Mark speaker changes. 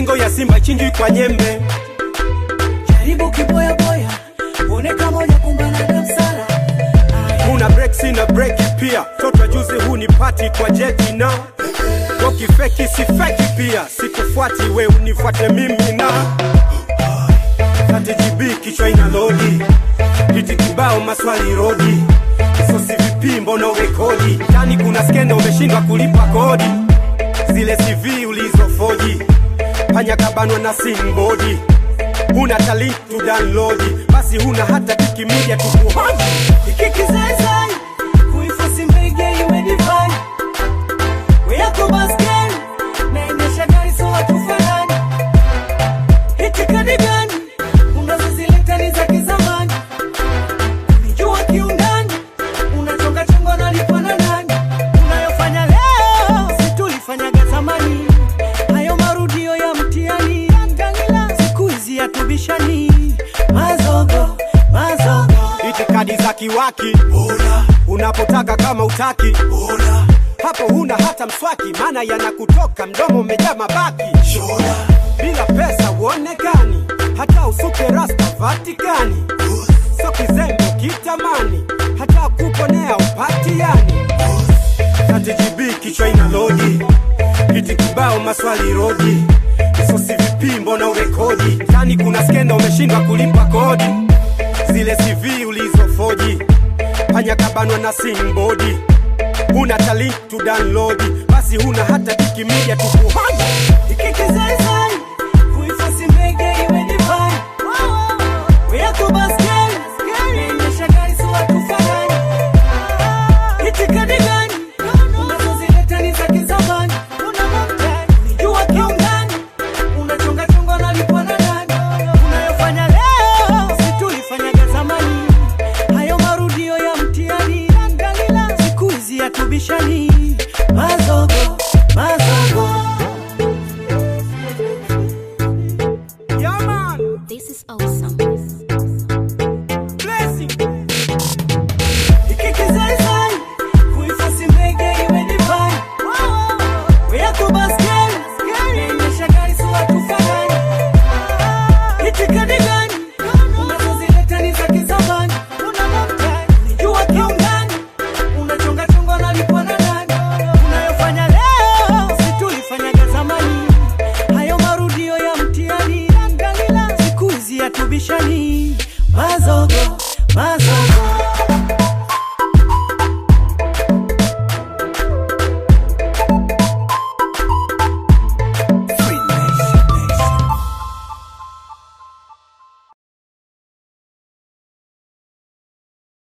Speaker 1: Shingo ya simba chinjwi kwa nyembe.
Speaker 2: Jaribu kiboya boya, uone kama hujakumbana na msala.
Speaker 1: Una breaks na breaki pia. Toto juzi huu ni party kwa jeti na Roki feki si feki pia. Sikufuati we unifuate mimi na KTGB kichwa ina lodi. Hiti kibao maswali rodi. Sosi vipi mbona urekodi. Ndani kuna skenda umeshindwa kulipa kodi. Zile CV ulizofoji. Panya kabanwa na simbodi. Huna talent to download. Basi huna hata Wikimedia tukuhoji.
Speaker 2: Ikiki zai zai, kuifosi mbege iwe divine. Weyako basken, na inesha gari so watufanani. Hiti kadi gani, unazozileta ni za kizamani. Unijua kiundani, unachonga chongo na lipana nani. Unayofanya leo, situlifanyaga zamani. Hayo marudio ya mtiani. Siku hizi ya tubishani. Mazogo, mazogo.
Speaker 1: Itikadi za kiwaki Ola. Unapotaka kama utaki Ola. Hapo huna hata mswaki. Mana yanakutoka mdomo umejaa mabaki Shola. Bila pesa uonekani. Hata usuke rasta Vatikani So kizembe kitamani. Hata kuponea upati yani KTGB kichwa ina lodi. Hiti kibao maswali rodi. Sosi vipi mbona urekodi. Ndani kuna skenda umeshindwa kulipa kodi. Zile CV ulizofoji. Panya kabanwa na simbodi. Huna talent to download. Basi huna hata Wikimedia tukuhoji.
Speaker 2: Ikiki zai zai, kuifosi mbege iwe divine. Weyako basken, na inesha gari so watufanani. Hiti kadi gani, unazozileta ni za kizamani. Unijua kiundani, unachonga chongo na lipana nani. Unayofanya leo, situlifanyaga zamani. Hayo marudio ya mtiani. Siku hizi ya tubishani. Mazogo, mazogo.
Speaker 1: Yeah man,
Speaker 3: This is awesome.
Speaker 1: blessing.
Speaker 2: Ikiki zai zai, kuifosi mbege iwe divine. Weyako basken, na inesha gari so watufanani. Hiti kadi gani, unazozileta ni za kizamani. Unijua kiundani, unachonga chongo na lipana nani. Unayofanya leo, situlifanyaga zamani. Hayo marudio ya mtiani. Siku hizi ya tubishani. Mazogo, mazogo.